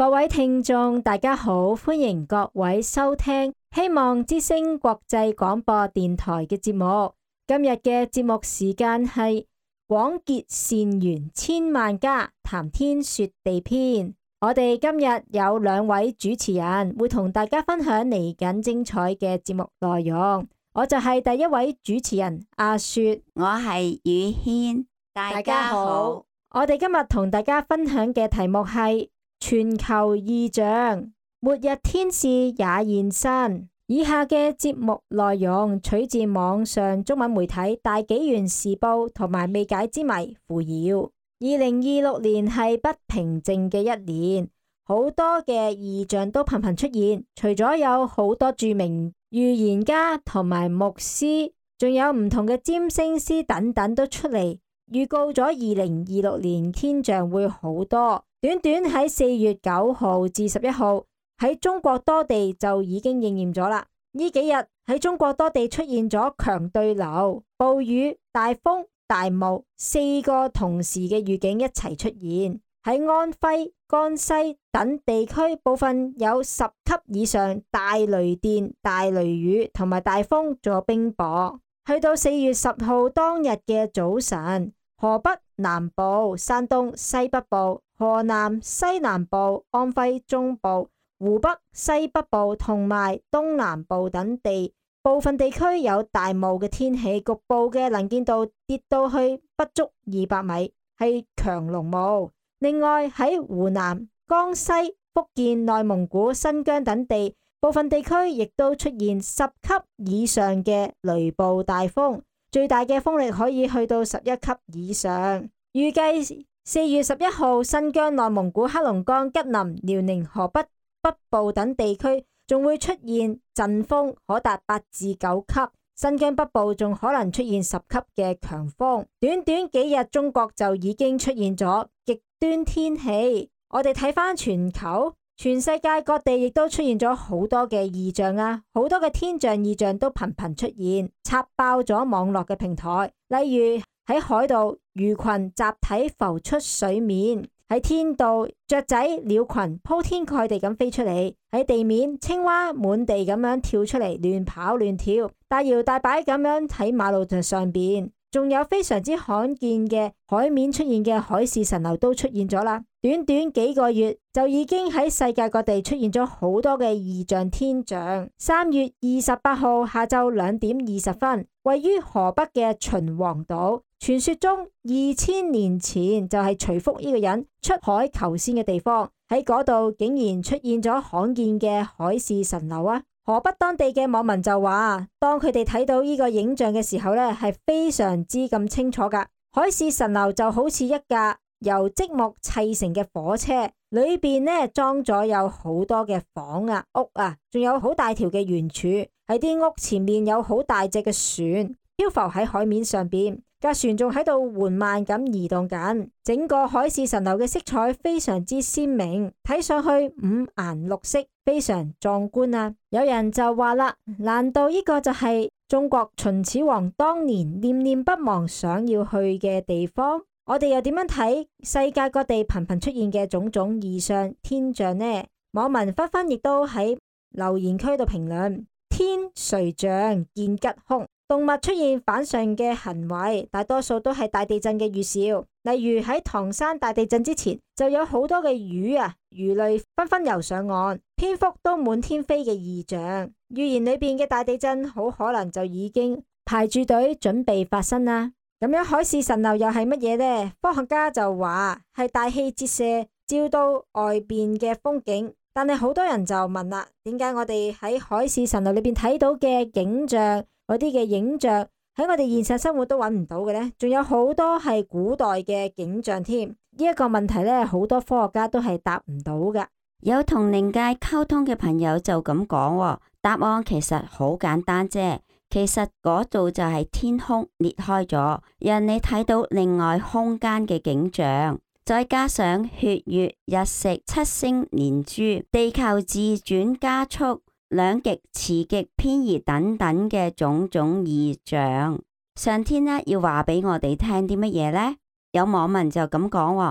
各位聽眾，大家好，歡迎各位收聽希望之聲國際廣播電台嘅節目。今日嘅節目時間係廣結善緣千萬家，談天說地篇。我哋今日有兩位主持人會同大家分享嚟緊精彩嘅節目內容。我就係第一位主持人阿雪， 我係宇軒，大家好。 我哋今日同大家分享嘅題目係全球異象，末日天使也現身。以下嘅節目內容取自網上中文媒體《大紀元時報》同埋《未解之謎》扶搖。2026年係不平靜嘅一年，好多嘅異象都頻頻出現。除咗有好多著名預言家同埋牧師，仲有唔同嘅占星師等等都出嚟預告咗2026年天象會好多。短短喺4月9號至11號喺中國多地就已經應驗咗啦。呢幾日喺中國多地出現咗強對流、暴雨、大風、大霧4個同時嘅預警一齊出現。喺安徽、江西等地區部分有10級以上大雷電、大雷雨同埋大風，仲有冰雹。去到4月10號當日嘅早晨，河北南部、山東西北部、河南西南部、安徽中部、湖北西北部同埋東南部等地部分地區有大霧嘅天氣，局部嘅能見度跌到去不足200米，係強濃霧。另外喺湖南、江西、福建、內蒙古、新疆等地部分地區亦都出現10級以上嘅雷暴大風，最大嘅風力可以去到11級以上。預計4月11號，新疆、內蒙古、黑龍江、吉林、遼寧、河北北部等地區仲會出現陣風，可達8至9級。新疆北部仲可能出現10級嘅強風。短短幾日，中國就已經出現咗極端天氣。我哋睇返全球，全世界各地亦都出現咗好多嘅異象啊！好多嘅天象異象都頻頻出現，刷爆咗網絡嘅平台。例如喺海度，魚群集體浮出水面；喺天度，雀仔、鳥群鋪天蓋地咁飛出嚟；喺地面，青蛙滿地咁樣跳出嚟，亂跑亂跳，大搖大擺咁樣喺馬路上邊。仲有非常之罕見嘅海面出現嘅海市蜃樓都出現咗啦。短短幾個月就已經喺世界各地出現咗好多嘅異象天象。3月28號下晝2點20分，位於河北嘅秦皇島，傳說中2000年前就係徐福呢個人出海求仙嘅地方，喺嗰度竟然出現咗罕見嘅海市蜃樓啊！河北當地嘅網民就話，當佢哋睇到呢個影像嘅時候呢，係非常之咁清楚噶。海市蜃樓就好似一架由積木砌成嘅火車，裏邊呢裝咗有好多嘅房啊、屋啊，仲有好大條嘅圓柱。喺啲屋前面有好大隻嘅船漂浮喺海面上邊，架船仲喺度緩慢咁移動緊。整個海市蜃樓嘅色彩非常之鮮明，睇上去五顏六色，非常壯觀啊！有人就話啦，難道呢個就係中國秦始皇當年念念不忘想要去嘅地方？我哋又點樣睇世界各地頻頻出現嘅種種異象天象呢？網民紛紛亦都喺留言區度評論：天垂象見吉凶，動物出現反常嘅行為，大多數都係大地震嘅預兆。例如喺唐山大地震之前，就有好多嘅魚啊、魚類紛紛游上岸，蝙蝠都滿天飛嘅異象。預言裏邊嘅大地震好可能就已經排住隊準備發生啦。咁樣海市蜃樓又係乜嘢呢？科學家就話係大氣折射照到外邊嘅風景。但係好多人就問啦，點解我哋喺海市蜃樓裏邊睇到嘅景象，嗰啲嘅影像喺我哋現實生活都揾唔到嘅呢？仲有好多係古代嘅景象添。呢一個問題呢，好多科學家都係答唔到噶。 有同靈界溝通嘅朋友就咁講，答案其實好簡單啫。其實嗰度就係天空裂開咗，讓你睇到另外空間嘅景象。再加上血月、日食、七星連珠、地球自轉加速、兩極、磁極偏移等等嘅種種異象，上天呢要話俾我哋聽啲乜嘢呢？有網民就咁講，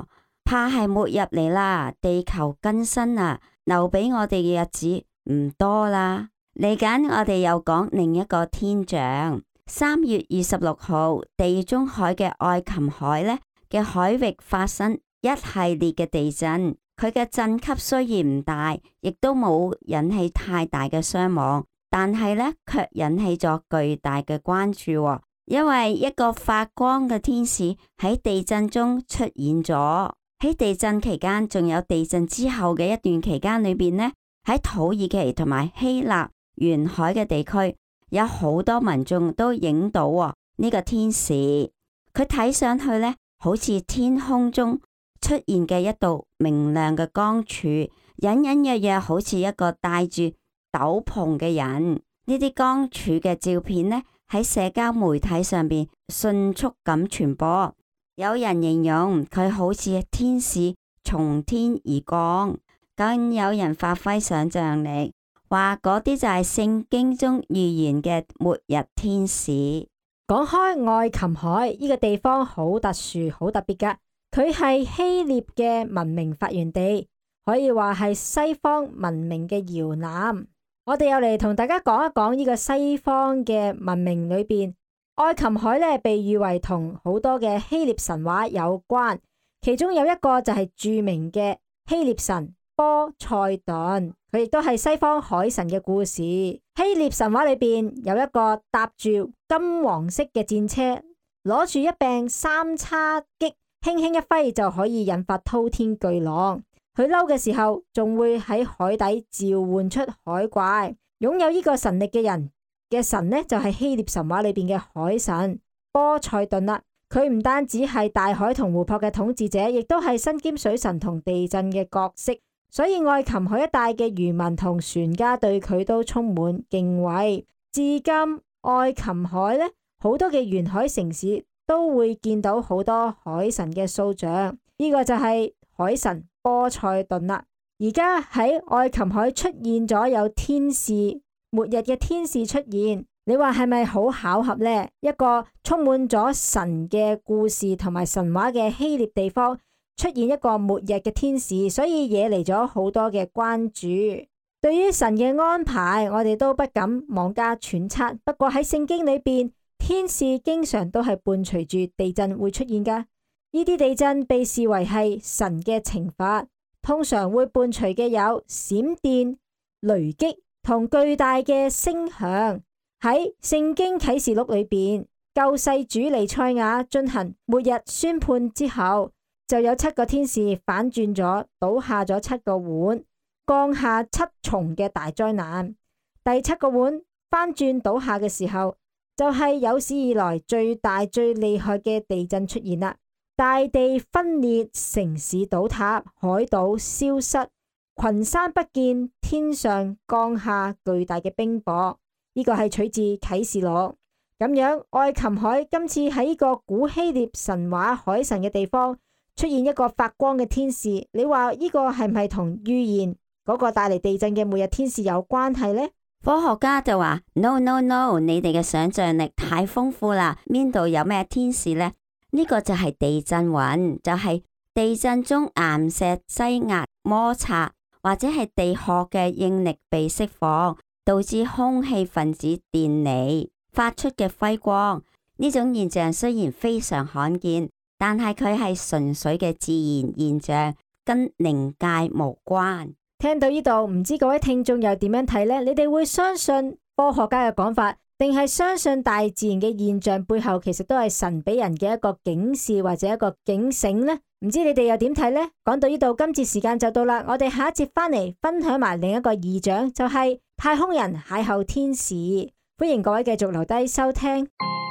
怕係末日嚟啦，地球更新啊，留俾我哋嘅日子唔多啦。嚟緊我哋又講另一個天象。3月26號，地中海嘅愛琴海呢嘅海域發生一系列嘅地震，佢嘅震級雖然唔大，亦都冇引起太大嘅傷亡，但係呢卻引起咗巨大嘅關注喎，因為一個發光嘅天使喺地震中出現咗。喺地震期間，仲有地震之後嘅一段期間裏邊呢，喺土耳其同埋希臘沿海嘅地區，有好多民眾都影到呢個天使，佢睇上去呢，好似天空中出現嘅一道明亮嘅光柱，隱隱約約好似一個戴住斗篷嘅人。呢啲光柱嘅照片呢，喺社交媒體上邊迅速咁傳播，有人形容佢好似天使從天而降，更有人發揮想象力，話嗰啲就係聖經中預言嘅末日天使。 講開愛琴海呢個地方好特殊、好特別噶，佢係希臘嘅文明發源地，可以話係西方文明嘅搖籃。我哋又嚟同大家講一講呢個西方嘅文明裏邊，愛琴海咧被譽為同好多嘅希臘神話有關，其中有一個就係著名嘅希臘神波塞頓，佢亦都係西方海神嘅故事。希臘神話裏邊有一個搭住金黃色嘅戰車，攞住一柄三叉戟，輕輕一揮就可以引發滔天巨浪。佢嬲嘅時候，仲會喺海底召喚出海怪。擁有呢個神力嘅人嘅神呢，就係希臘神話裏邊嘅海神波塞頓啦。佢唔單止係大海同湖泊嘅統治者，亦都係身兼水神同地震嘅角色。所以愛琴海一帶嘅漁民同船家對佢都充滿敬畏。至今愛琴海呢，好多嘅沿海城市都會見到好多海神嘅塑像，呢個就係海神波塞頓啦。而家喺愛琴海出現咗有天使，末日嘅天使出現，你話係咪好巧合呢？一個充滿咗神嘅故事同埋神話嘅希臘地方，出現一個末日嘅天使，所以惹嚟咗好多嘅關注。對於神嘅安排，我哋都不敢妄加揣測。不過喺聖經裏邊，天使經常都係伴隨住地震會出現噶。呢啲地震被視為係神嘅懲罰，通常會伴隨嘅有閃電、雷擊同巨大嘅聲響。喺聖經啟示錄裏邊，救世主彌賽亞進行末日宣判之後，就有7個天使反轉咗，倒下咗7個碗，降下7重嘅大災難。第7個碗翻轉倒下嘅時候，就係有史以來最大最厲害嘅地震出現啦。大地分裂，城市倒塌，海島消失，群山不見，天上降下巨大嘅冰雹。呢個係取自啟示錄。咁樣，愛琴海今次喺呢個古希臘神話海神嘅地方出現一個發光嘅天使，你話呢個係唔係同預言嗰個帶嚟地震嘅末日天使有關係呢？ 科學家就話 No， 你哋嘅想象力太豐富啦，邊度有咩天使呢？呢個就係地震雲，就係地震中岩石擠壓摩擦，或者係地殼嘅應力被釋放，導致空氣分子電離發出嘅輝光。呢種現象雖然非常罕見，但係佢係純粹嘅自然現象，跟靈界無關。 聽到呢度，唔知各位聽眾又點樣睇呢？你哋會相信科學家嘅講法，定係相信大自然嘅現象背後其實都係神俾人嘅一個警示或者一個警醒呢？唔知你哋又點睇呢？講到呢度，今次時間就到啦，我哋下一節翻嚟分享埋另一個異象，就係太空人邂逅天使。歡迎各位繼續留低收聽。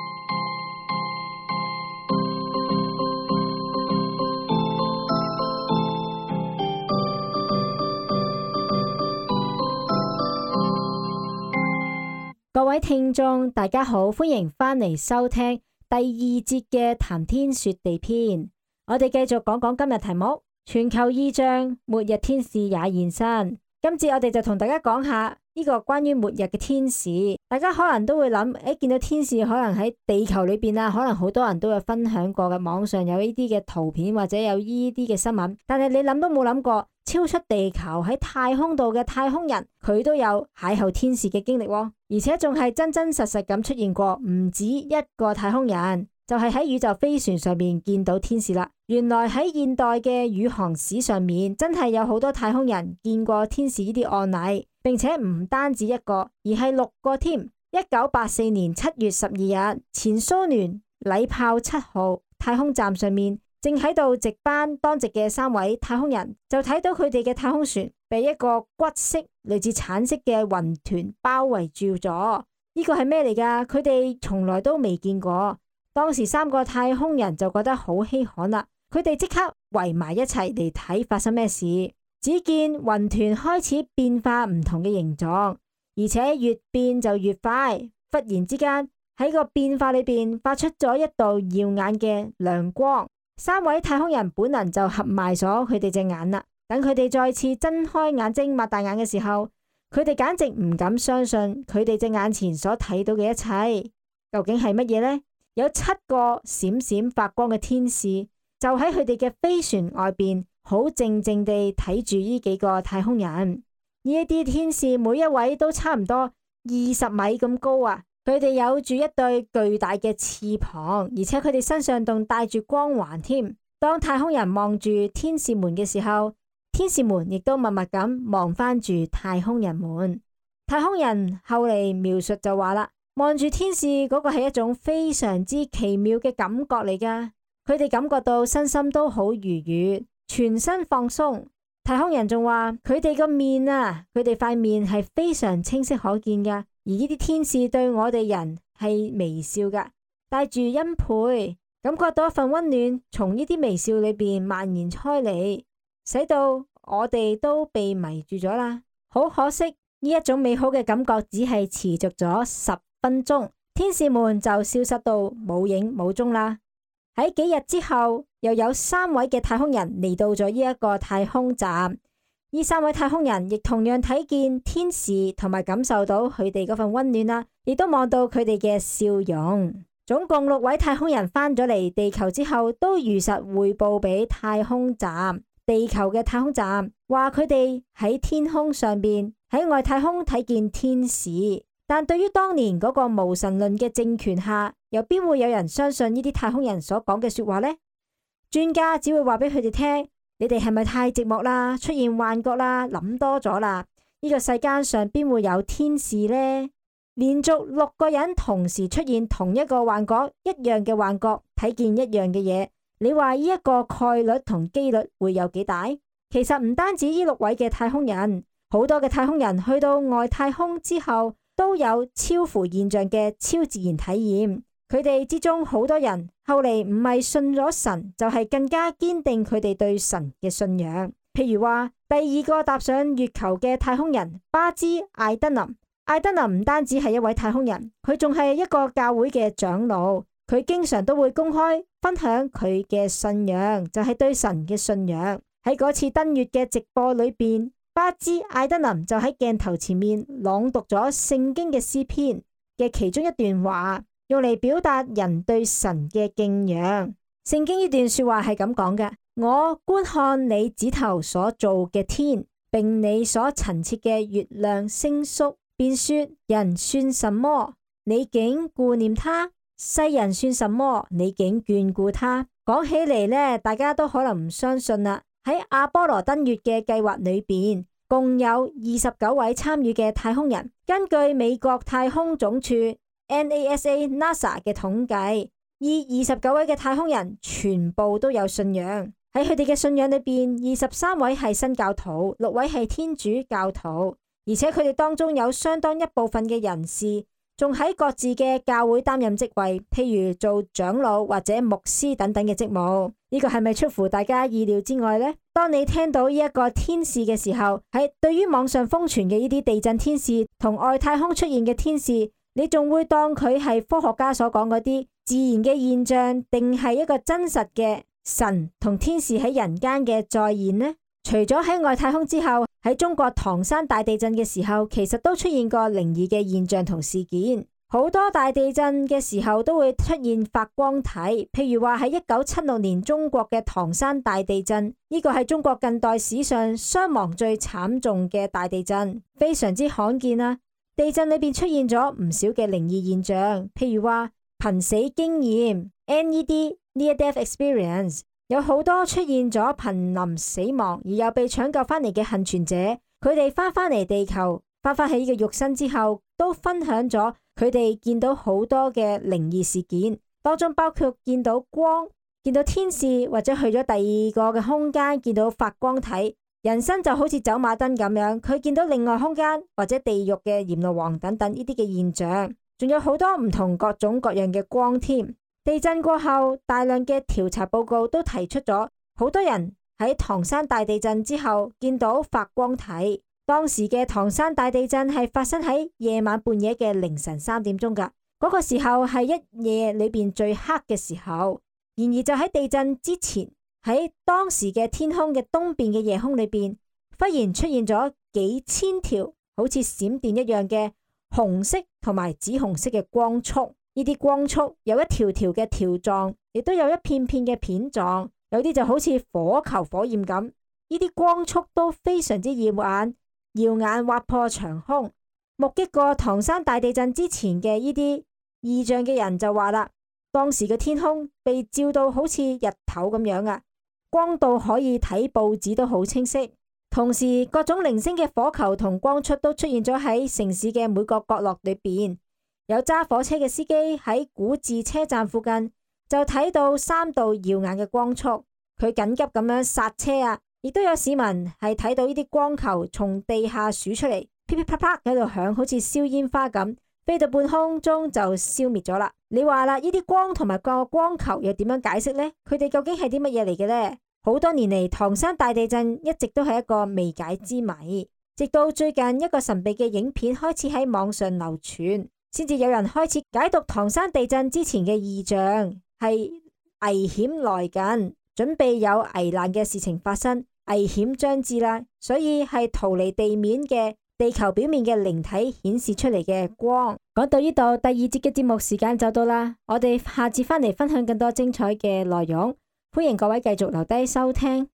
各位聽眾大家好，歡迎翻嚟收聽第2節嘅談天說地篇。我哋繼續講講今日題目：全球異象，末日天使也現身。今次我哋就同大家講下呢個關於末日嘅天使，大家可能都會諗，見到天使可能喺地球裏邊啊，可能好多人都有分享過嘅，網上有呢啲嘅圖片或者有呢啲嘅新聞。但係你諗都冇諗過，超出地球喺太空度嘅太空人，佢都有邂逅天使嘅經歷喎，而且仲係真真實實咁出現過，唔止一個太空人。就係喺宇宙飛船上面見到天使啦。原來喺現代嘅宇航史上面，真係有好多太空人見過天使呢啲案例，並且唔單止一個，而係6個添。1984年7月12日，前蘇聯禮炮7號太空站上面正喺度值班當值嘅3位太空人，就睇到佢哋嘅太空船被一個骨色類似橙色嘅雲團包圍住咗。呢個係咩嚟㗎？佢哋從來都未見過。當時3個太空人就覺得好稀罕啦，佢哋即刻圍埋一齊嚟睇發生咩事。只見雲團開始變化唔同嘅形狀，而且越變就越快。忽然之間喺個變化裏邊發出咗一道耀眼嘅亮光。3位太空人本能就合埋咗佢哋隻眼啦。等佢哋再次睜開眼睛擘大眼嘅時候，佢哋簡直唔敢相信佢哋隻眼前所睇到嘅一切，究竟係乜嘢呢？有7個閃閃發光嘅天使，就喺佢哋嘅飛船外邊，好靜靜地睇住呢幾個太空人。呢一啲天使每一位都差唔多20米咁高啊！佢哋有住一對巨大嘅翅膀，而且佢哋身上仲帶住光環添。當太空人望住天使們嘅時候，天使們亦都默默咁望返住太空人們。太空人後嚟描述就話啦，望住天使嗰個係一種非常之奇妙嘅感覺嚟噶，佢哋感覺到身心都好愉悅，全身放鬆。太空人仲話佢哋個面啊，佢哋塊面係非常清晰可見噶，而呢啲天使對我哋人係微笑噶，帶住欽佩，感覺到一份溫暖從呢啲微笑裏邊蔓延開嚟，使到我哋都被迷住咗啦。好可惜，呢一種美好嘅感覺只係持續咗10分鐘，天使們就消失到冇影冇蹤啦。喺幾日之後，又有3位嘅太空人嚟到咗呢一個太空站，呢3位太空人亦同樣睇見天使，同埋感受到佢哋嗰份溫暖啦，亦都望到佢哋嘅笑容。總共6位太空人返咗嚟地球之後，都如實匯報俾太空站，地球嘅太空站話佢哋喺天空上邊喺外太空睇見天使。但對於當年嗰個無神論嘅政權下，又邊會有人相信呢啲太空人所講嘅說話呢？專家只會話俾佢哋聽，你哋係咪太寂寞啦，出現幻覺啦，諗多咗啦？呢個世間上邊會有天使呢？連續6個人同時出現同一個幻覺，一樣嘅幻覺，睇見一樣嘅嘢，你話呢一個概率同機率會有幾大？其實唔單止呢6位嘅太空人，好多嘅太空人去到外太空之後，都有超乎現象嘅超自然體驗。佢哋之中好多人後嚟唔係信咗神，就係更加堅定佢哋對神嘅信仰。譬如話第2個踏上月球嘅太空人巴茲艾德林，艾德林唔單止係一位太空人，佢仲係一個教會嘅長老。佢經常都會公開分享佢嘅信仰，就係對神嘅信仰。喺嗰次登月嘅直播裏邊，巴茲艾德林就喺鏡頭前面朗讀咗聖經嘅詩篇嘅其中一段話，用嚟表達人對神嘅敬仰。聖經呢段說話係咁講嘅：我觀看你指頭所造嘅天，並你所陳設嘅月亮星宿，便說：人算什麼？你竟顧念他；世人算什麼？你竟眷顧他。講起嚟呢，大家都可能唔相信啦。喺阿波羅登月嘅計劃裏邊，共有29位參與嘅太空人。根據美國太空總署 NASA 嘅統計，呢29位嘅太空人全部都有信仰。喺佢哋嘅信仰裏邊，23位係新教徒，6位係天主教徒，而且佢哋當中有相當一部分嘅人士仲喺各自嘅教會擔任職位，譬如做長老或者牧師等等嘅職務。呢個係咪出乎大家意料之外呢？當你聽到呢一個天使嘅時候，喺對於網上瘋傳嘅呢啲地震天使同外太空出現嘅天使，你仲會當佢係科學家所講嗰啲自然嘅現象，定係一個真實嘅神同天使喺人間嘅再現呢？除咗喺外太空之後， 喺中國唐山大地震嘅時候，其實都出現過靈異嘅現象同事件。好多大地震嘅時候都會出現發光體，譬如話喺1976年中國嘅唐山大地震，呢個係中國近代史上傷亡最慘重嘅大地震，非常之罕見啦。地震裏邊出現咗唔少嘅靈異現象，譬如話瀕死經驗 NED Near Death Experience， 有好多出現咗瀕臨死亡而又被搶救翻嚟嘅幸存者，佢哋翻嚟地球，翻返起呢個肉身之後，都分享咗佢哋見到好多嘅靈異事件，當中包括見到光、見到天使，或者去咗第二個嘅空間見到發光體。人生就好似走馬燈咁樣，佢見到另外空間或者地獄嘅閻羅王等等呢啲嘅現象，仲有好多唔同各種各樣嘅光添。地震過後，大量嘅調查報告都提出咗，好多人喺唐山大地震之後見到發光體。當時嘅唐山大地震係發生喺夜晚半夜嘅凌晨3點鐘㗎，嗰個時候係一夜裏邊最黑嘅時候。然而就喺地震之前，喺當時嘅天空嘅東邊嘅夜空裏邊，忽然出現咗幾千條好似閃電一樣嘅紅色同埋紫紅色嘅光束。呢啲光束有一條條嘅條狀，亦都有一片片嘅片狀，有啲就好似火球火焰咁。呢啲光束都非常之耀眼，耀眼劃破長空。目擊過唐山大地震之前嘅呢啲異象嘅人就話啦，當時嘅天空被照到好似日頭咁樣啊，光到可以睇報紙都好清晰。同時各種零星嘅火球同光束都出現咗喺城市嘅每個角落裏邊。有揸火車嘅司機喺古寺車站附近就睇到3道耀眼嘅光束，佢緊急咁樣剎車啊！亦都有市民係睇到呢啲光球從地下數出嚟，噼噼啪啪喺度響，好似燒煙花咁，飛到半空中就消滅咗啦。你話啦，呢啲光同埋個光球又點樣解釋呢？佢哋究竟係啲乜嘢嚟嘅呢？好多年嚟，唐山大地震一直都係一個未解之謎，直到最近一個神秘嘅影片開始喺網上流傳，先至有人開始解讀唐山地震之前嘅異象，係危險來近，準備有危難嘅事情發生，危險將至啦。所以係逃離地面嘅地球表面嘅靈體顯示出嚟嘅光。講到呢度，第2節嘅節目時間就到啦，我哋下次返嚟分享更多精彩嘅內容，歡迎各位繼續留低收聽。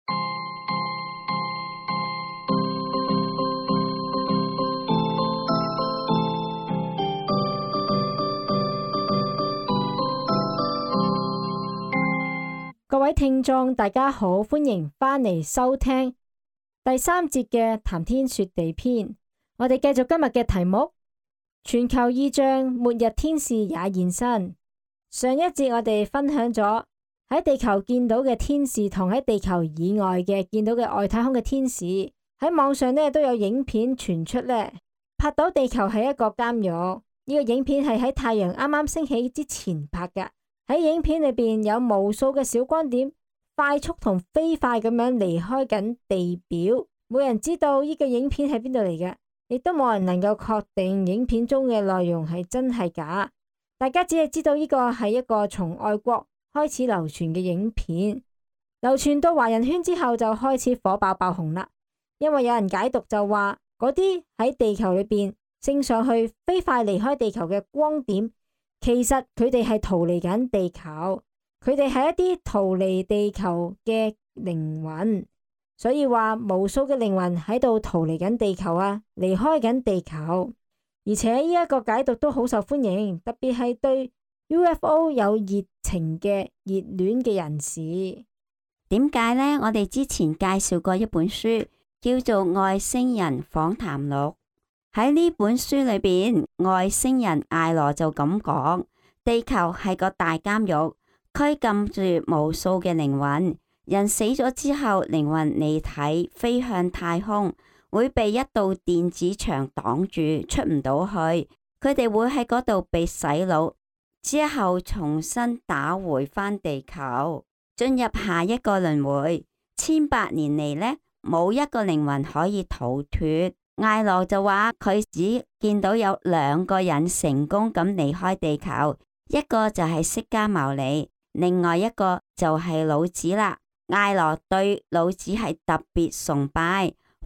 各位聽眾大家好，歡迎返嚟收聽第3節嘅談天說地篇。我哋繼續今日嘅題目，全球異象，末日天使也現身。上一節我哋分享咗喺地球見到嘅天使同喺地球以外嘅見到嘅外太空嘅天使，喺網上呢都有影片傳出呢，拍到地球係一個監獄。呢個影片係喺太陽啱啱升起之前拍㗎。喺影片裏邊有無數嘅小光點快速同飛快咁樣離開緊地表，冇人知道呢個影片喺邊度嚟嘅，亦都冇人能夠確定影片中嘅內容係真係假。大家只係知道呢個係一個從外國開始流傳嘅影片，流傳到華人圈之後就開始火爆爆紅啦。因為有人解讀就話，嗰啲喺地球裏邊升上去飛快離開地球嘅光點，其實佢哋係逃離緊地球，佢哋係一啲逃離地球嘅靈魂，所以話無數嘅靈魂喺度逃離緊地球啊，離開緊地球。而且呢一個解讀都好受歡迎，特別係對 UFO 有熱情嘅熱戀嘅人士。 點解呢？我哋之前介紹過一本書，叫做《外星人訪談錄》。喺呢本書裏邊，外星人艾羅就咁講：地球係個大監獄，拘禁住無數嘅靈魂。人死咗之後，靈魂離體飛向太空，會被一道電子牆擋住，出唔到去。佢哋會喺嗰度被洗腦，之後重新打回返地球，進入下一個輪迴。千百年嚟呢，冇一個靈魂可以逃脫。艾羅就話佢只見到有2個人成功咁離開地球，一個就係釋迦牟尼，另外一個就係老子啦。艾羅對老子係特別崇拜，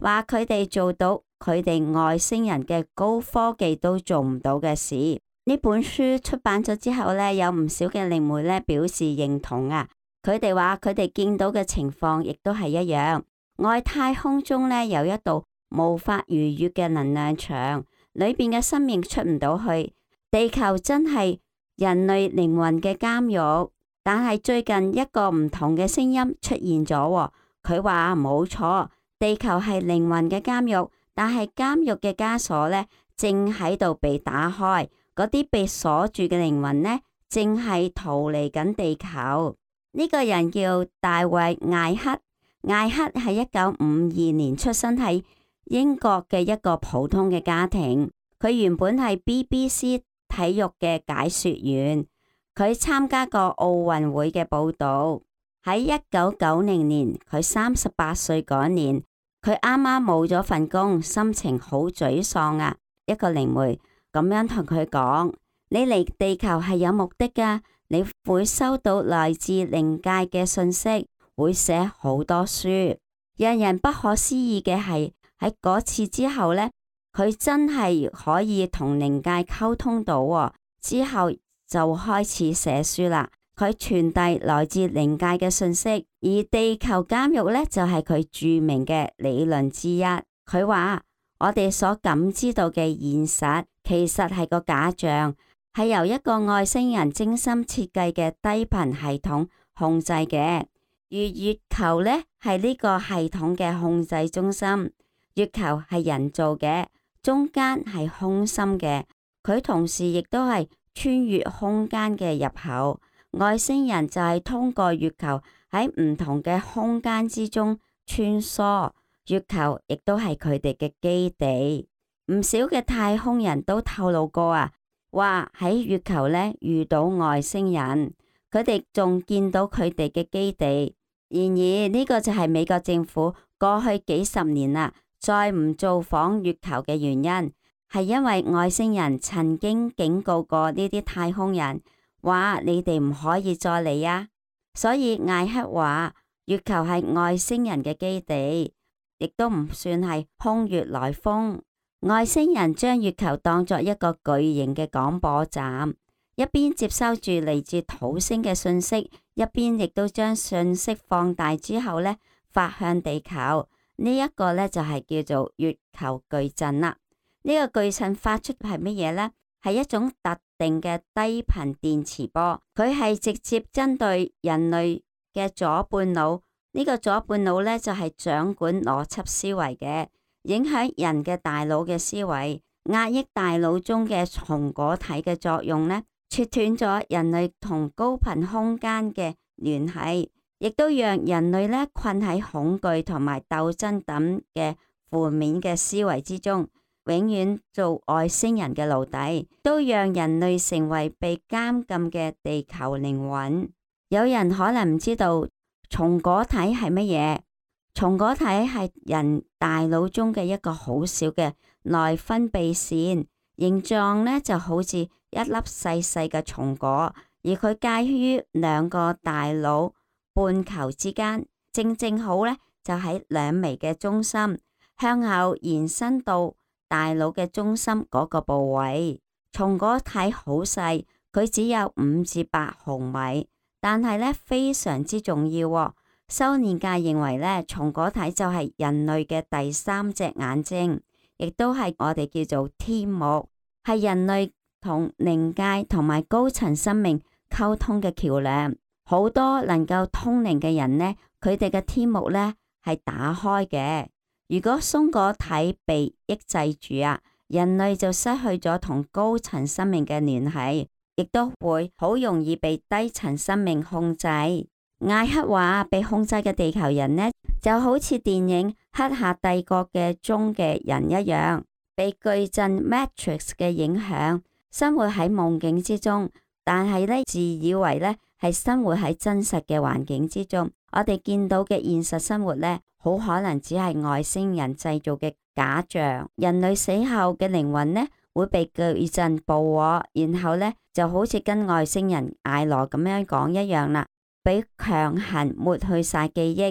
話佢哋做到佢哋外星人嘅高科技都做唔到嘅事。呢本書出版咗之後呢，有唔少嘅靈媒呢表示認同啊。佢哋話佢哋見到嘅情況亦都係一樣。外太空中呢，有一道無法逾越嘅能量場，裏邊嘅生命出唔到去。地球真係人類靈魂嘅監獄。但係最近一個唔同嘅聲音出現咗，佢話冇錯，地球係靈魂嘅監獄，但係監獄嘅枷鎖呢，正喺度被打開，嗰啲被鎖住嘅靈魂呢，正係逃離緊地球。呢個人叫大衛艾克，艾克係1952年出生喺英國嘅一個普通嘅家庭，佢原本係 BBC 體育嘅解說員。佢參加過奧運會嘅報道。喺1990年，佢38歲嗰年，佢啱啱冇咗份工，心情好沮喪啊。一個靈媒咁樣同佢講：你嚟地球係有目的噶，你會收到來自靈界嘅信息，會寫好多書。讓人不可思議嘅係喺嗰次之後呢，佢真係可以同靈界溝通到，之後就開始寫書啦。佢傳遞來自靈界嘅信息，而地球監獄呢，就係佢著名嘅理論之一。佢話我哋所感知到嘅現實其實係個假象，係由一個外星人精心設計嘅低頻系統控制嘅。而月球呢，係呢個系統嘅控制中心。月球係人造嘅，中間係空心嘅，佢同時亦都係穿越空間嘅入口。外星人就係通過月球喺唔同嘅空間之中穿梭，月球亦都係佢哋嘅基地。唔少嘅太空人都透露過啊，話喺月球呢遇到外星人，佢哋仲見到佢哋嘅基地。然而呢個就係美國政府過去幾十年啦，再唔造訪月球嘅原因，係因為外星人曾經警告過呢啲太空人，話你哋唔可以再嚟啊。所以艾克話月球係外星人嘅基地，亦都唔算係空穴來風。外星人將月球當作一個巨型嘅廣播站，一邊接收住嚟自土星嘅信息，一邊亦都將信息放大之後呢，發向地球。呢一個呢，就係叫做月球矩陣啦。呢個矩陣發出係乜嘢呢？係一種特定嘅低頻電磁波，佢係直接針對人類嘅左半腦。呢個左半腦呢，就係掌管邏輯思維嘅，影響人嘅大腦嘅思維，壓抑大腦中嘅松果體嘅作用呢，切斷咗人類同高頻空間嘅聯繫，亦都讓人類呢困喺恐懼同埋鬥爭等嘅負面嘅思維之中，永遠做外星人嘅奴隸，都讓人類成為被監禁嘅地球靈魂。有人可能唔知道松果體係乜嘢？松果體係人大腦中嘅一個好小嘅內分泌腺，形狀呢就好似一粒細細嘅松果，而佢介於兩個大腦半球之間，正正好呢就喺兩眉嘅中心，向後延伸到大腦嘅中心嗰個部位。松果體好細，佢只有5至8毫米，但係呢非常之重要喎。修煉界認為呢，松果體就係人類嘅第3隻眼睛，亦都係我哋叫做天目，係人類同靈界同埋高層生命溝通嘅橋樑。好多能夠通靈嘅人呢，佢哋嘅天目呢係打開嘅。如果松果體被抑制住啊，人類就失去咗同高層生命嘅聯繫，亦都會好容易被低層生命控制。艾克話被控制嘅地球人呢，就好似電影《黑客帝國》嘅中嘅人一樣，被矩陣 Matrix 嘅影響，生活喺夢境之中，但係呢，自以為呢係生活喺真實嘅環境之中。我哋見到嘅現實生活呢，好可能只係外星人製造嘅假象。人類死後嘅靈魂呢，會被矩陣捕獲，然後呢就好似跟外星人艾羅咁樣講一樣啦，俾強行抹去晒記憶，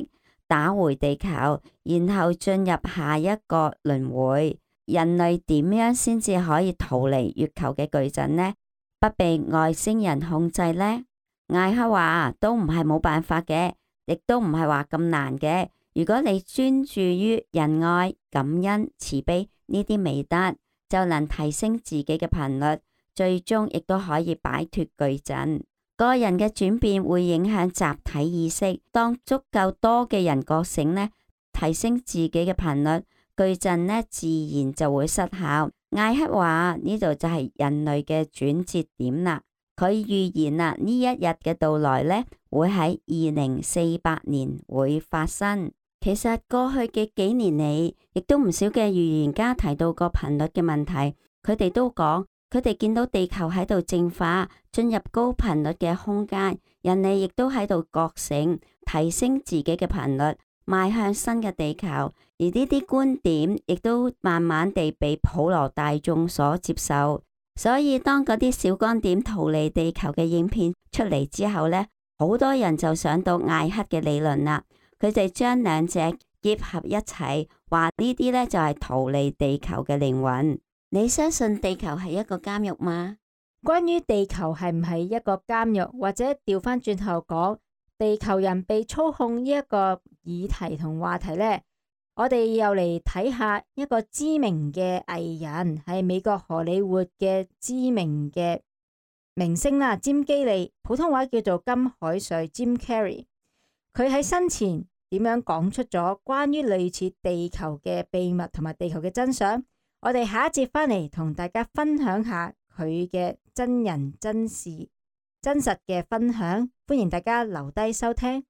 打回地球，然後進入下一個輪迴。人類點樣先至可以逃離月球嘅巨震呢？不被外星人控制呢？艾克話都唔係冇辦法嘅，亦都唔係話咁難嘅。如果你專注於仁愛、感恩、慈悲呢啲美德，就能提升自己嘅頻率，最終亦都可以擺脫巨震。個人嘅轉變會影響集體意識，當足夠多嘅人覺醒呢，提升自己嘅頻率，巨震呢自然就會失效。艾克話呢度就係人類嘅轉折點啦。佢預言呢一日嘅到來呢，會喺2048年會發生。其實過去嘅幾年嚟，亦都唔少嘅預言家提到個頻率嘅問題。佢哋都講，佢哋見到地球喺度淨化，進入高頻率嘅空間，人類亦都喺度覺醒，提升自己嘅頻率，邁向新嘅地球。而呢啲觀點亦都慢慢地被普羅大眾所接受。所以當嗰啲小光點逃離地球嘅影片出嚟之後呢，好多人就想到艾克嘅理論啦。佢哋將兩者結合一齊，話呢啲呢就係逃離地球嘅靈魂。你相信地球係一個監獄嗎？ 關於地球係唔係一個監獄，或者調翻轉頭講，地球人被操控呢一個議題同話題呢，我哋又嚟睇下一個知名嘅藝人，係美國荷里活嘅知名嘅明星啦，詹基利，普通話叫做金海瑞 Jim Carrey。佢喺生前點樣講出咗關於類似地球嘅秘密同埋地球嘅真相？我哋下一節翻嚟同大家分享下佢嘅真人真事真實嘅分享，歡迎大家留低收聽。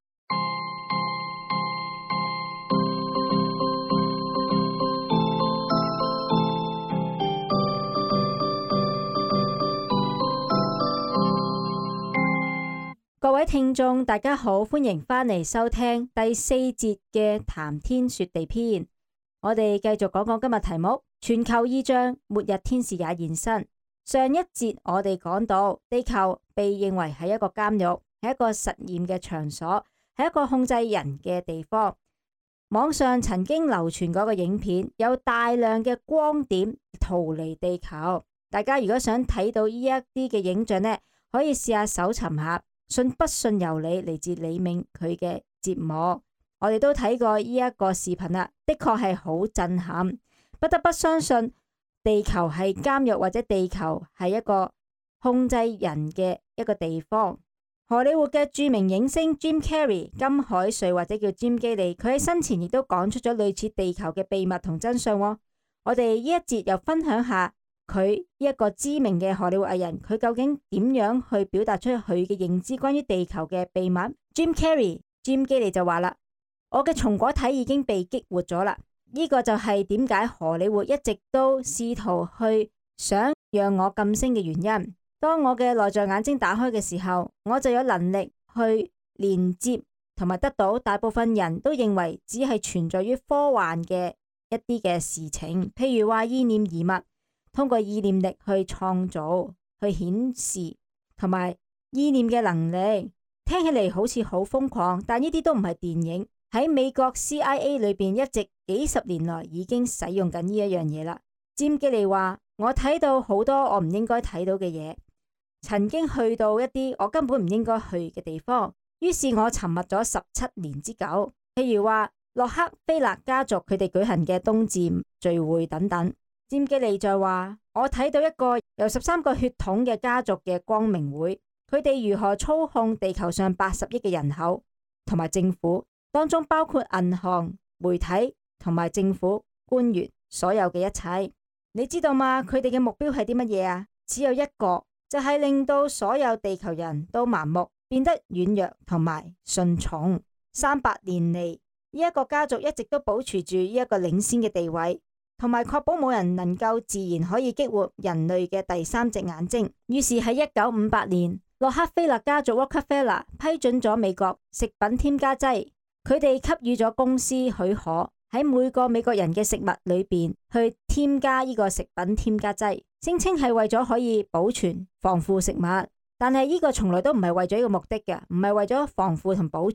各位聽眾大家好，歡迎翻嚟收聽第四節嘅談天說地篇。我哋繼續講講今日題目：全球異象，末日天使也現身。上一節我哋講到地球被認為係一個監獄，係一個實驗嘅場所，係一個控制人嘅地方。網上曾經流傳嗰個影片，有大量嘅光點逃離地球。大家如果想睇到呢一啲嘅影像呢，可以試下搜尋下。信不信由你，嚟自李銘佢嘅節目，我哋都睇過呢一個視頻啦，的確係好震撼，不得不相信地球係監獄，或者地球係一個控制人嘅一個地方。荷里活嘅著名影星 Jim Carrey 金海瑞或者叫詹基利，佢喺生前亦都講出咗類似地球嘅秘密同真相。我哋呢一節又分享下佢呢一個知名嘅荷里活藝人，佢究竟點樣去表達出佢嘅認知關於地球嘅秘密？ Jim Carrey 詹基利就話啦，我嘅松果體已經被激活咗啦，呢個就係點解荷里活一直都試圖去想讓我噤聲嘅原因。當我嘅內在眼睛打開嘅時候，我就有能力去連接同埋得到大部分人都認為只係存在於科幻嘅一啲嘅事情，譬如話意念移物，通過意念力去創造、去顯示，同埋意念嘅能力，聽起嚟好似好瘋狂，但呢啲都唔係電影。喺美國 CIA 裏邊一直幾十年來已經使用緊呢一樣嘢啦。詹基利話：我睇到好多我唔應該睇到嘅嘢，曾經去到一啲我根本唔應該去嘅地方，於是我沉默咗17年之久。譬如話洛克菲勒家族佢哋舉行嘅冬至聚會等等。詹基利再話：我睇到一個由13個血統嘅家族嘅光明會，佢哋如何操控地球上80億嘅人口同埋政府，當中包括銀行、媒體同埋政府官員，所有嘅一切。你知道嗎？佢哋嘅目標係啲乜嘢啊？只有一個，就係令到所有地球人都盲目，變得軟弱同埋順從。300年嚟，呢一個家族一直都保持住呢一個領先嘅地位，同埋確保冇人能夠自然可以激活人類嘅第三隻眼睛。於是喺1958年，洛克菲勒家族 Rockefeller 批准咗美國食品添加劑，佢哋給予咗公司許可喺每個美國人嘅食物裏邊去添加呢個食品添加劑，聲稱係為咗可以保存防腐食物。但係呢個從來都唔係為咗呢個目的嘅，唔係為咗防腐同保存，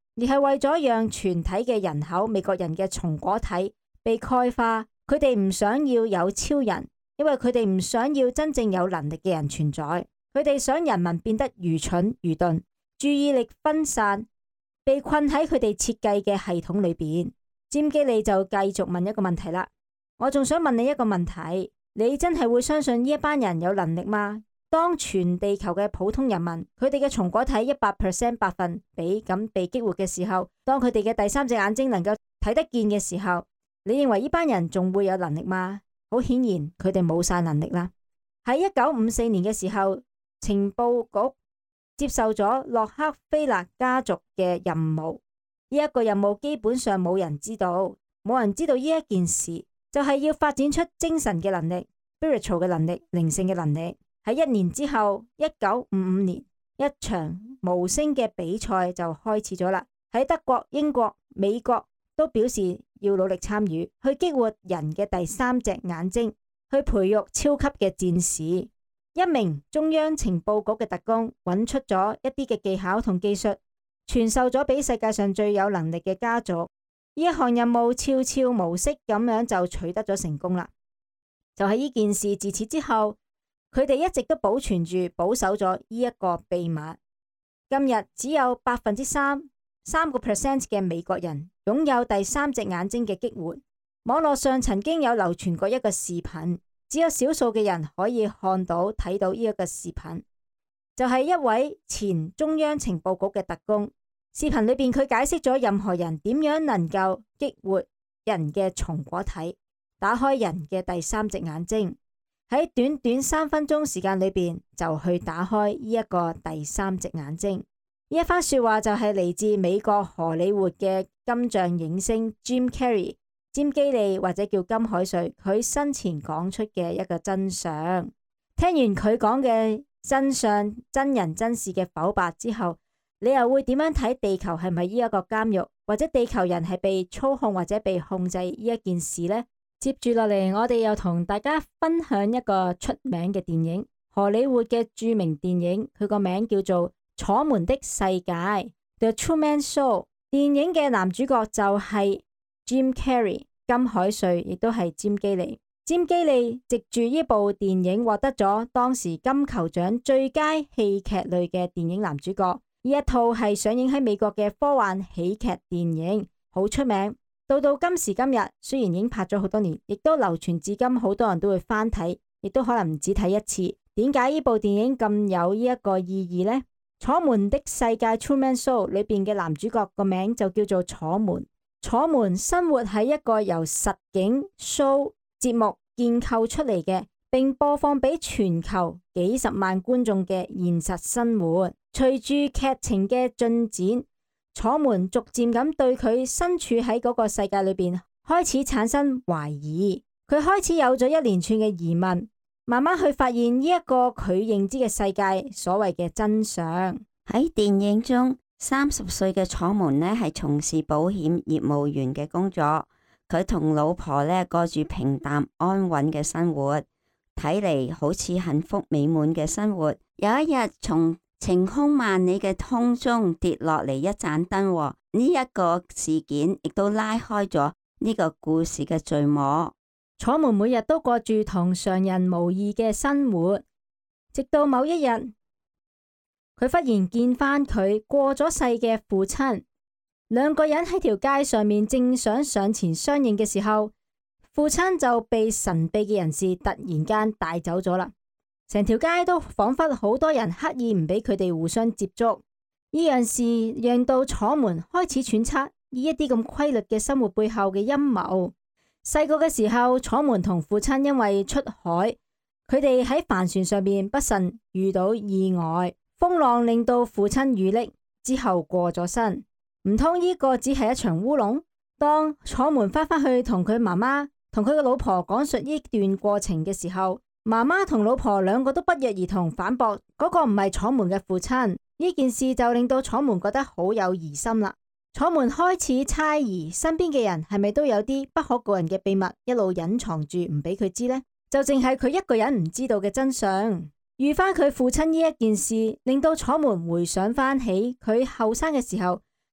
而係為咗讓全體嘅人口美國人嘅松果體被鈣化。佢哋唔想要有超人，因為佢哋唔想要真正有能力嘅人存在。佢哋想人民變得愚蠢愚鈍，注意力分散，被困喺佢哋設計嘅系統裏邊。詹基利就繼續問一個問題啦。我仲想問你一個問題，你真係會相信呢一班人有能力嗎？當全地球嘅普通人民，佢哋嘅松果體100%百分比咁被激活嘅時候，當佢哋嘅第三隻眼睛能夠睇得見嘅時候，你認為呢班人仲會有能力嗎？好顯然佢哋冇晒能力啦。喺1954年嘅時候，情報局接受咗洛克菲勒家族嘅任務。呢一個任務基本上冇人知道，冇人知道呢一件事，就係要發展出精神嘅能力 spiritual 嘅能力，靈性嘅能力。喺1年之後，1955年，一場無聲嘅比賽就開始咗啦。喺德國、英國、美國都表示要努力參與，去激活人嘅第三隻眼睛，去培育超級嘅戰士。一名中央情報局嘅特工揾出咗一啲嘅技巧同技術，傳授咗俾世界上最有能力嘅家族。呢一項任務悄悄無息咁樣就取得咗成功啦。就係呢件事自此之後，佢哋一直都保存住保守咗呢一個秘密。今日只有3%嘅美國人擁有第三隻眼睛嘅激活。網絡上曾經有流傳過一個視頻，只有少數嘅人可以看到睇到呢一個視頻，就係一位前中央情報局嘅特工。視頻裏邊佢解釋咗任何人點樣能夠激活人嘅松果體，打開人嘅第三隻眼睛。喺短短3分鐘時間裏邊就去打開呢一個第三隻眼睛。呢一番說話就係嚟自美國荷里活嘅金像影星 Jim Carrey 詹基利或者叫金海瑞，佢生前講出嘅一個真相。聽完佢講嘅真相，真人真事嘅剖白之後，你又會點樣睇地球係咪呢一個監獄，或者地球人係被操控或者被控制呢一件事呢？接住落嚟，我哋又同大家分享一個出名嘅電影，荷里活嘅著名電影，佢個名叫做《楚門的世界》The Truman Show。電影嘅男主角就係 Jim Carrey 金海瑞，亦都係詹基利。詹基利藉住呢部電影獲得咗當時金球獎最佳戲劇類嘅電影男主角。呢一套係上映喺美國嘅科幻喜劇電影，好出名。到今時今日，雖然已經拍咗好多年，亦都流傳至今，好多人都會翻睇，亦都可能唔止睇一次。點解呢部電影咁有呢一個意義呢？楚門的世界 Truman Show 裏邊嘅男主角個名就叫做楚門。楚門生活喺一個由實景 show 節目建構出嚟嘅，並播放俾全球幾十萬觀眾嘅現實生活。隨住劇情嘅進展，楚門逐漸咁對佢身處喺嗰個世界裏邊開始產生懷疑，佢開始有咗一連串嘅疑問，慢慢去發現呢一個佢認知嘅世界所謂嘅真相。 喺電影中，30歲嘅楚門呢係從事保險業務員嘅工作，佢同老婆呢過住平淡安穩嘅生活，睇嚟好似幸福美滿嘅生活。有一日，從晴空萬里嘅空中跌落嚟一盞燈，呢一個事件亦都拉開咗呢個故事嘅序幕。 楚門每日都過住同常人無異嘅生活，直到某一日，佢忽然見翻佢過咗世嘅父親，兩個人喺條街上面正想上前相認嘅時候，父親就被神秘嘅人士突然間帶走咗啦。成條街都仿佛好多人刻意唔俾佢哋互相接觸。呢樣事讓到楚門開始揣測呢一啲咁規律嘅生活背後嘅陰謀。細個嘅時候，楚門同父親因為出海，佢哋喺帆船上面不慎遇到意外，風浪令到父親遇溺之後過咗身。唔通呢個只係一場烏龍？當楚門翻返去同佢媽媽同佢嘅老婆講述呢段過程嘅時候，媽媽同老婆兩個都不約而同反駁嗰個唔係楚門嘅父親。呢件事就令到楚門覺得好有疑心啦。楚門開始猜疑身邊嘅人係咪都有啲不可告人嘅秘密一路隱藏住唔俾佢知呢？就淨係佢一個人唔知道嘅真相。遇翻佢父親呢一件事，令到楚門回想翻起佢後生嘅時候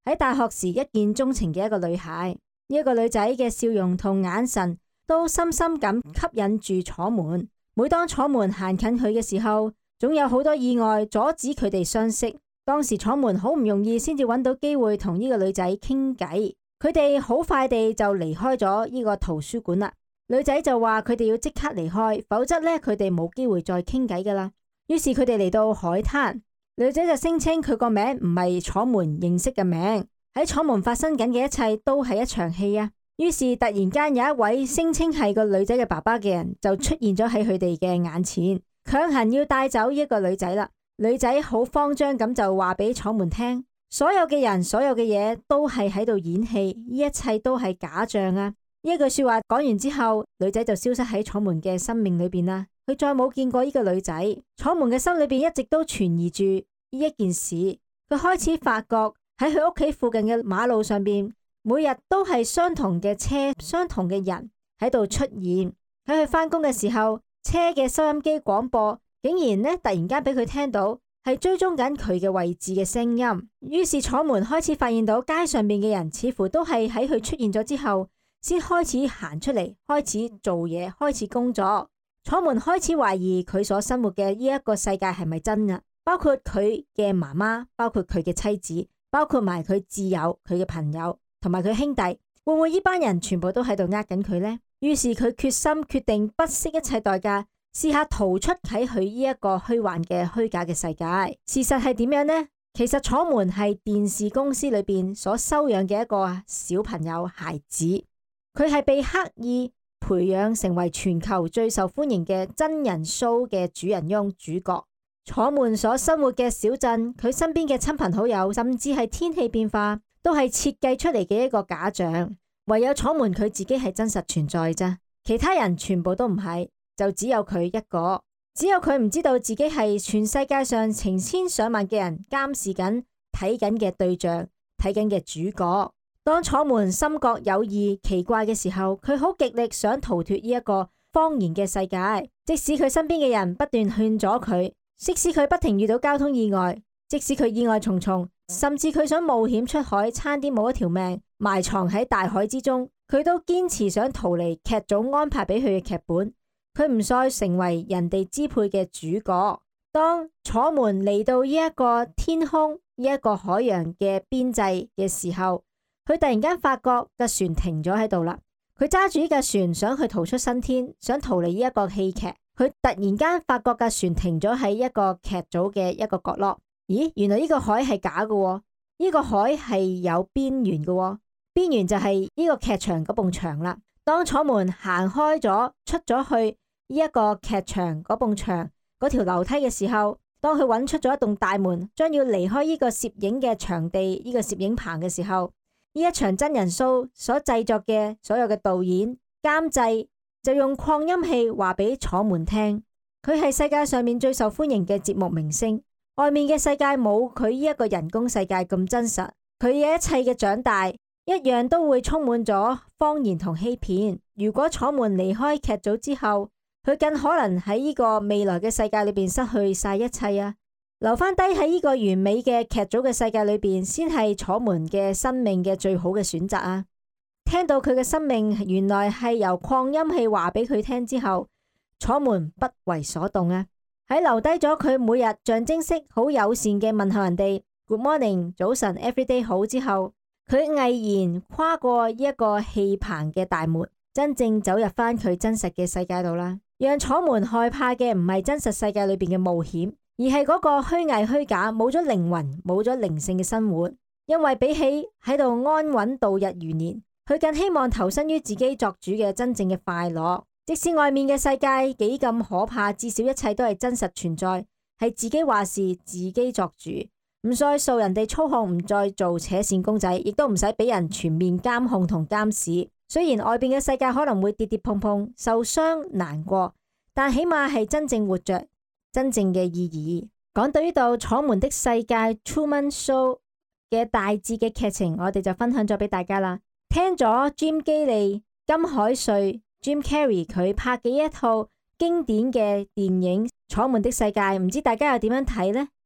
喺大學時一見鍾情嘅一個女孩。呢一個女仔嘅笑容同眼神都深深咁吸引住楚門。每當楚門行近佢嘅時候，總有好多意外阻止佢哋相識。當時楚門好唔容易先至揾到機會同呢個女仔傾偈，佢哋好快地就離開咗呢個圖書館啦。女仔就話佢哋要即刻離開，否則呢，佢哋冇機會再傾偈噶啦。於是佢哋嚟到海灘，女仔就聲稱佢個名唔係楚門認識嘅名，喺楚門發生緊嘅一切都係一場戲啊。於是突然間有一位聲稱係個女仔嘅爸爸嘅人就出現咗喺佢哋嘅眼前，強行要帶走一個女仔啦。女仔好慌張咁就話俾楚門聽，所有嘅人所有嘅嘢都係喺度演戲，呢一切都係假象啊。呢一句說話講完之後，女仔就消失喺楚門嘅生命裏邊啦。佢再冇見過呢個女仔。楚門嘅心裏邊一直都存疑住呢一件事。佢開始發覺喺佢屋企附近嘅馬路上邊，每日都係相同嘅車、相同嘅人喺度出現。喺佢返工嘅時候，車嘅收音機廣播竟然呢突然間俾佢聽到係追蹤緊佢嘅位置嘅聲音。於是楚門開始發現到街上面嘅人似乎都係喺佢出現咗之後先開始行出嚟，開始做嘢，開始工作。楚門開始懷疑佢所生活嘅呢一個世界係咪真㗎？包括佢嘅媽媽，包括佢嘅妻子，包括埋佢摯友、佢嘅朋友同埋佢兄弟，會唔會呢班人全部都喺度呃緊佢呢？於是佢決定不惜一切代價，試下逃出喺佢呢一個虛幻嘅虛假嘅世界。事實係點樣呢？其實楚門係電視公司裏邊所收養嘅一個小朋友孩子，佢係被刻意培養成為全球最受歡迎嘅真人 show 嘅主人翁主角。楚門所生活嘅小鎮，佢身邊嘅親朋好友，甚至係天氣變化，都係設計出嚟嘅一個假象。唯有楚門佢自己係真實存在咋，其他人全部都唔係，就只有佢一個。只有佢唔知道自己係全世界上成千上萬嘅人監視緊、睇緊嘅對象、睇緊嘅主角。當楚門心覺有異奇怪嘅時候，佢好極力想逃脫呢一個謊言嘅世界。即使佢身邊嘅人不斷勸阻佢，即使佢不停遇到交通意外，即使佢意外重重，甚至佢想冒險出海，差啲冇一條命埋藏喺大海之中，佢都堅持想逃離劇組安排俾佢嘅劇本。佢唔再成為人哋支配嘅主角。當楚門嚟到呢一個天空、呢一個海洋嘅邊際嘅時候，佢突然間發覺架船停咗喺度啦。佢揸住呢架船想去逃出生天，想逃離呢一個戲劇。佢突然間發覺架船停咗喺一個劇組嘅一個角落。咦，原來呢個海係假嘅喎，呢個海係有邊緣嘅喎，邊緣就係呢個劇場嗰埲牆啦。當楚門行開咗，出咗去呢一個劇場嗰埲牆嗰條樓梯嘅時候，當佢揾出咗一棟大門，將要離開呢個攝影嘅場地，呢個攝影棚嘅時候，呢一場真人 show 所製作嘅所有嘅導演監製就用擴音器話俾楚門聽，佢係世界上面最受歡迎嘅節目明星，外面嘅世界冇佢呢一個人工世界咁真實，佢嘅一切嘅長大一樣都會充滿咗謊言同欺騙。如果楚門離開劇組之後，佢更可能喺呢個未來嘅世界裏邊失去晒一切啊！留翻低喺呢個完美嘅劇組嘅世界裏邊，先係楚門嘅生命嘅最好嘅選擇啊！聽到佢嘅生命原來係由擴音器話俾佢聽之後，楚門不為所動啊！喺留低咗佢每日象徵式好友善嘅問候人哋 Good morning 早晨 everyday 好之後，佢毅然跨過呢一個戲棚嘅大門，真正走入翻佢真實嘅世界度啦。讓楚門害怕嘅唔係真實世界裏邊嘅冒險，而係嗰個虛偽虛假、冇咗靈魂、冇咗靈性嘅生活。因為比起喺度安穩度日如年，佢更希望投身於自己作主嘅真正嘅快樂。即使外面嘅世界幾咁可怕，至少一切都係真實存在，係自己話事、自己作主，唔再受人哋操控，唔再做扯線公仔，亦都唔使俾人全面監控同監視。雖然外邊嘅世界可能會跌跌碰碰、受傷難過，但起碼係真正活着、真正嘅意義。講到呢度，楚門的世界 Truman Show 嘅大致嘅劇情，我哋就分享咗俾大家啦。聽咗 Jim 基利、金海瑞、Jim Carrey 佢拍嘅一套經典嘅電影《楚門的世界》，唔知大家又點樣睇呢？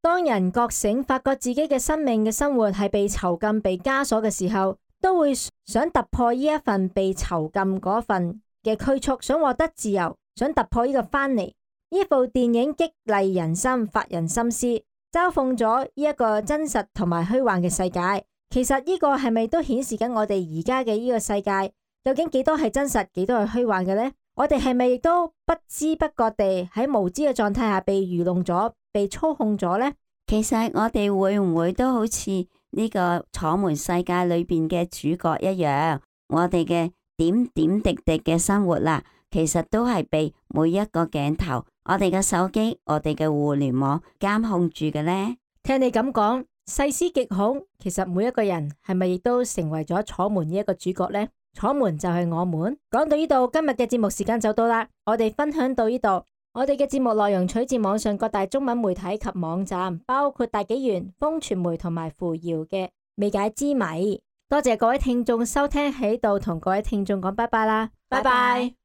當人覺醒，發覺自己嘅生命嘅生活係被囚禁、被枷鎖嘅時候，都會想突破呢一份被囚禁嗰份嘅拘束，想獲得自由，想突破呢個藩籬。呢部電影激勵人心，發人深思，嘲諷咗呢一個真實同埋虛幻嘅世界。其實呢個係咪都顯示緊我哋而家嘅呢個世界究竟幾多係真實，幾多係虛幻嘅呢？我哋係咪亦都不知不覺地喺無知嘅狀態下被愚弄咗，被操控咗呢？ 其實我哋會唔會都好似呢個楚門世界裏邊嘅主角一樣，我哋嘅點點滴滴嘅生活啦，其實都係被每一個鏡頭、我哋嘅手機、我哋嘅互聯網監控住嘅呢？ 聽你咁講，細思極恐，其實每一個人係咪亦都成為咗楚門呢一個主角呢？楚門就係我們。講到呢度，今日嘅節目時間就到啦，我哋分享到呢度。我哋嘅節目內容取自網上各大中文媒體及網站，包括大紀元、風傳媒同埋扶搖嘅未解之謎。多謝各位聽眾收聽，喺度同各位聽眾講拜拜啦，拜拜。